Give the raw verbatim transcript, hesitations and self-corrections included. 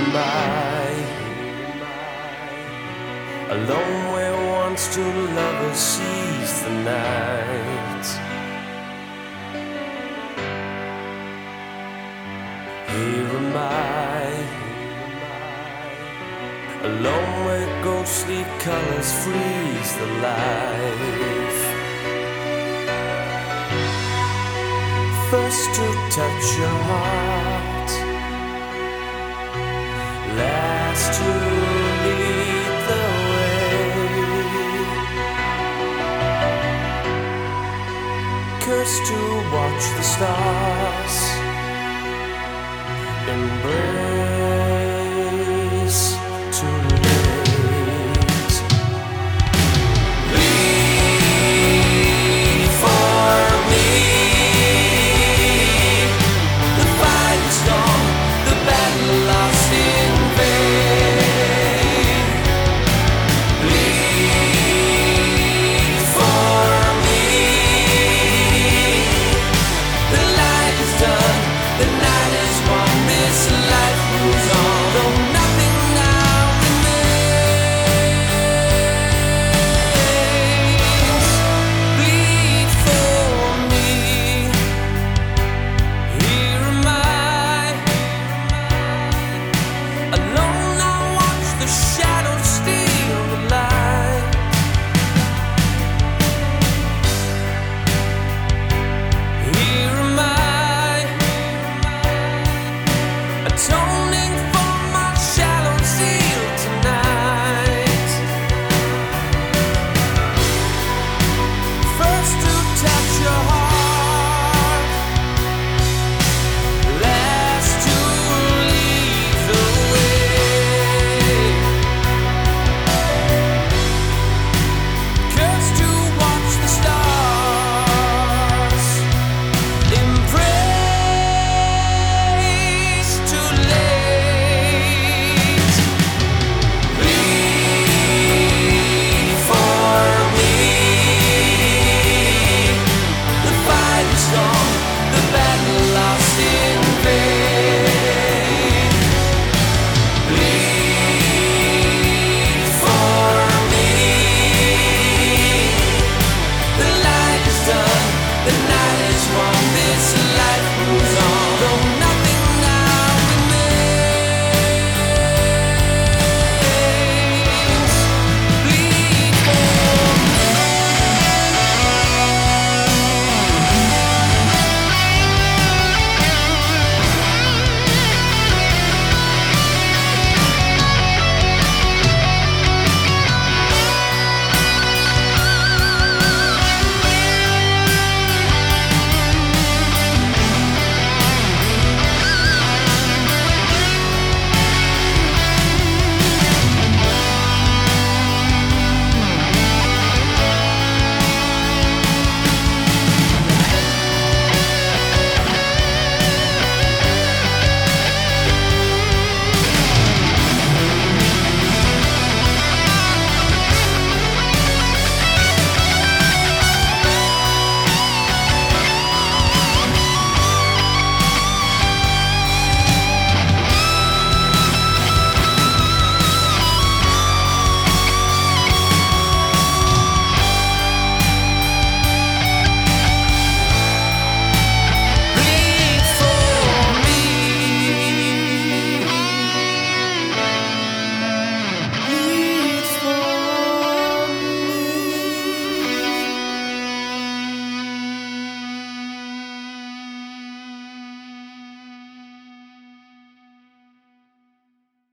am I, alone where once two lovers seized the night. Here am I, alone where ghostly colors freeze the life. First to touch your heart, last to lead the way. Cursed to watch the stars embrace too late. Leave for me. The fight is gone, the battle lost in vain. Leave for me. The light is done, the night is won, this life moves on, though nothing now remains. Bleed for me. Here am I, alone